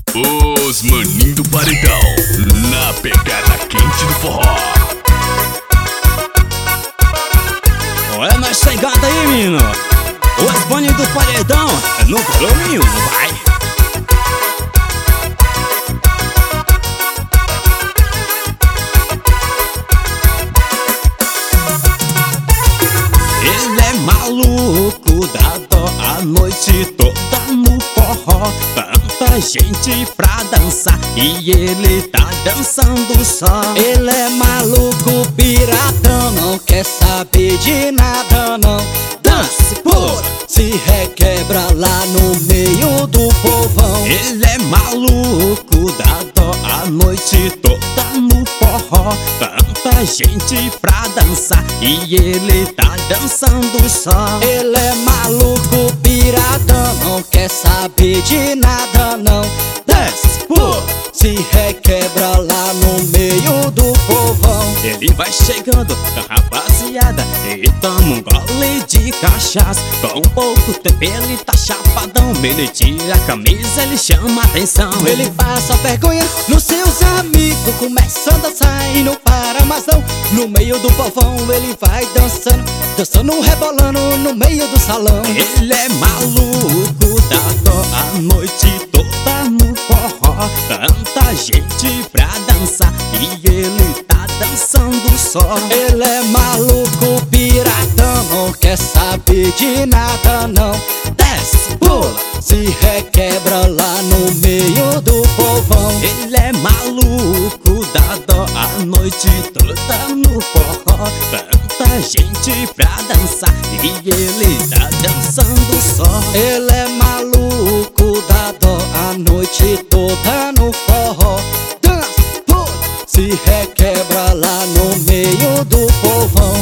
Os maninhos do paredão, na pegada quente do forró. É na chegada aí, menino. Os maninhos do paredão, no volume 1, vai. Ele é maluco, dá dó a noite toda no forró. Tanta gente pra dançar e ele tá dançando só. Ele é maluco, piratão, não quer saber de nada não. Dance, pula, se requebra lá no meio do povão. Ele é maluco, dá dó a noite toda no forró. Tanta gente pra dançar e ele tá dançando só. Ele é maluco, piratão, não quer saber de nada não. Desce, pula, se requebra lá no meio do povão. Ele vai chegando com a rapaziada e toma um gole de cachaça. Com pouco tempo ele tá chapadão. Ele tira a camisa, ele chama atenção. Ele passa vergonha nos seus amigos, começa a dançar e não para mais não. No meio do povão ele vai dançando, dançando, rebolando no meio do salão. Ele é maluco, dá dó a noite toda no forró. Tanta gente pra dançar e ele tá dançando só. Ele é maluco, piratão, não quer saber de nada não. Desce, pula, se requebra lá no meio do povão. Ele é maluco, dá dó a noite toda no forró. Tanta gente pra dançar e ele tá dançando só. Ele é maluco, dá dó a noite toda no forró. Dança, pula, se requebra lá no meio do povão.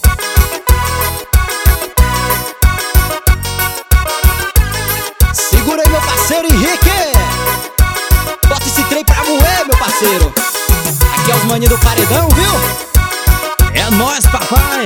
Segura aí, meu parceiro Henrique. Bota esse trem pra moer, meu parceiro. Aqui é os maninhos do paredão, viu? É nóis, papai!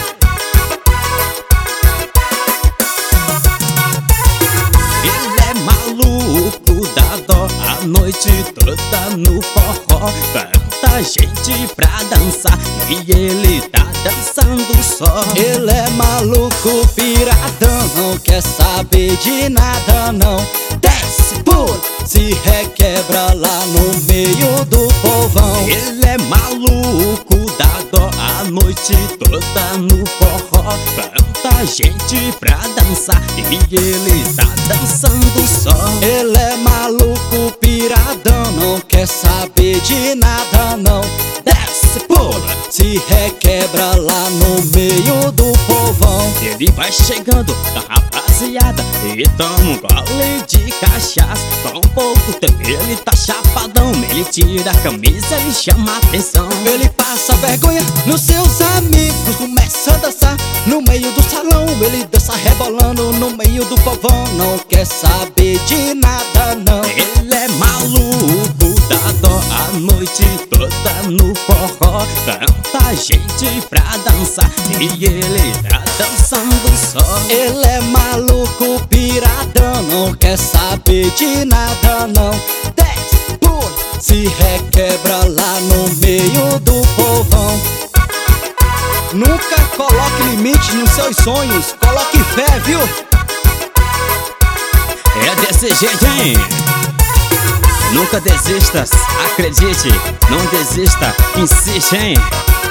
Ele é maluco, dá dó a noite toda no forró. Tanta gente pra dançar e ele tá dançando só. Ele é maluco, piratão, não quer saber de nada não. Desce, pula, se requebra lá no meio do povão. Ele é maluco, dá dó a noite toda no forró. Tanta gente pra dançar e ele tá dançando só. Ele é maluco, piradão, não quer saber de nada não. Desce, pula, se requebra lá no meio do povão. Ele vai chegando com a rapaziada e toma um gole de cachaça. Com pouco tempo ele tá chapadão. Ele tira a camisa, ele chama atenção. Ele passa vergonha nos seus amigos, começa a dançar no meio do salão. Ele dança rebolando no meio do povão, não quer saber de nada não. Ele é maluco, dá dó a noite toda no forró. Tanta gente pra dançar e ele tá dançando só. Ele é maluco, piradão, não quer saber de nada não. Desce, pula, se requebra lá no meio do povão. Nunca coloque limite nos seus sonhos, coloque fé, viu? É desse jeito, hein? Nunca desistas, acredite, não desista, insiste, hein?